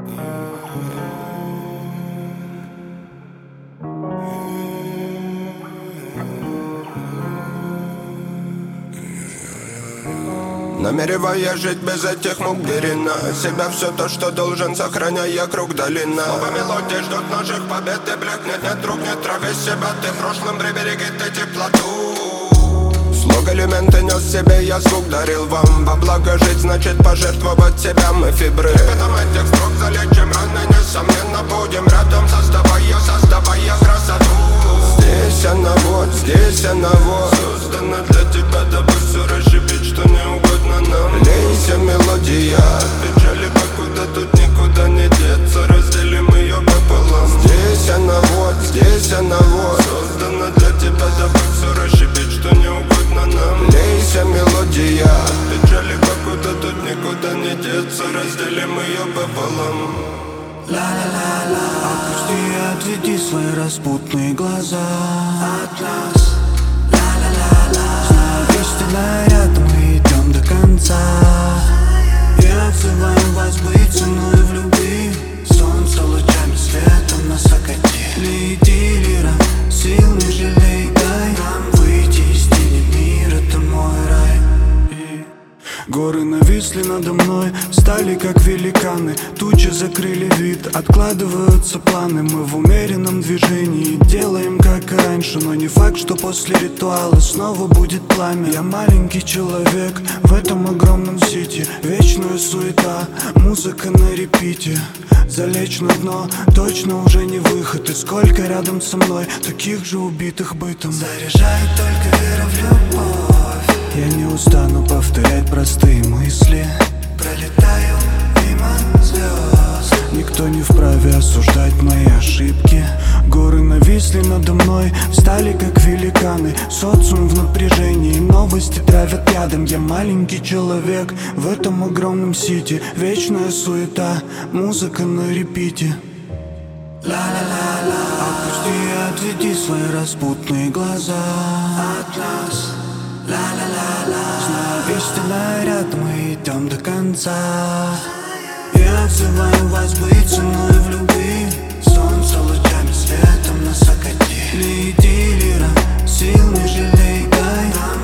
Намереваясь жить без этих мук берена себя все то, что должен, сохраняя круг долина. Снова мелодии ждут наших побед и блекнет, нет друг, нет трави себя. Ты в прошлом прибереги ты теплоту. Слог элементы нес себе, я звук дарил вам. Во благо жить значит пожертвовать себя, мы фибры. Ребятам этих строк залечим раны, несомненно будем рядом, создавая красоту. Здесь она вот, здесь она вот, создана для тебя, дабы все расшибить, что не угодно нам. Лейся, мелодия, печали покуда тут никуда не деться, разделим ее пополам. Здесь она вот, здесь она вот, создана для тебя, дабы все расшибить, что не угодно нам. Лейся, мелодия, печали покуда тут никуда не деться, разделим ее пополам. Ла-ла-ла-ла, опусти и отведи свои распутные глаза от нас. Ла-ла-ла-ла, знаю, истинная рядом, мы идем до конца. И отзываем вас быть со мной в любви. Солнце лучами светом нас окати. Лети, лира, сил не жалей, дай нам выйти из тени. Мир — это мой рай. Горы нависли надо мной, стали как великаны. Тучи закрыли вид, откладываются планы. Мы в умеренном движении, делаем как и раньше. Но не факт, что после ритуала снова будет пламя. Я маленький человек в этом огромном сити. Вечная суета, музыка на репите. Залечь на дно точно уже не выход. И сколько рядом со мной таких же убитых бытом. Заряжает только вера в любовь. Я не устану повторять простые мысли. Пролетаю мимо звезд. Никто не вправе осуждать мои ошибки. Горы нависли надо мной, встали как великаны. Социум в напряжении, новости травят ядом. Я маленький человек в этом огромном сити. Вечная суета, музыка на репите. Ла-ла-ла-ла, опусти и отведи свои распутные глаза от нас. Ла-ла-ла-ла, знаю, истинная рядом, мы идем до конца. И отзываем вас быть со мной в любви. Солнце лучами светом нас окати. Лети, лира, сил не жалей, дай нам